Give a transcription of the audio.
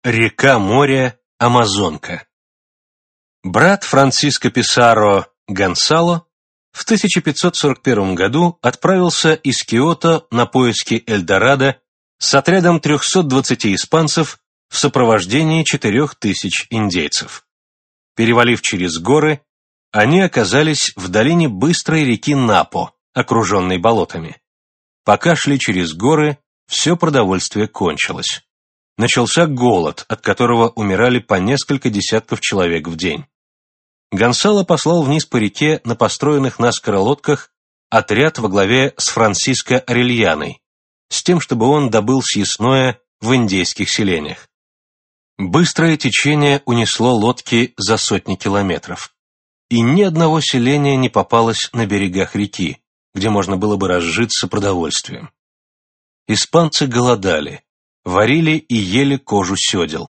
Река моря Амазонка. Брат Франсиско Писаро Гонсало в 1541 году отправился из Киото на поиски Эльдорадо с отрядом 320 испанцев в сопровождении 4000 индейцев. Перевалив через горы, они оказались в долине быстрой реки Напо, окруженной болотами. Пока шли через горы, все продовольствие кончилось. Начался голод, от которого умирали по несколько десятков человек в день. Гонсало послал вниз по реке на построенных наскоро лодках отряд во главе с Франсиско Орельяной, с тем, чтобы он добыл съестное в индейских селениях. Быстрое течение унесло лодки за сотни километров, и ни одного селения не попалось на берегах реки, где можно было бы разжиться продовольствием. Испанцы голодали, варили и ели кожу седел.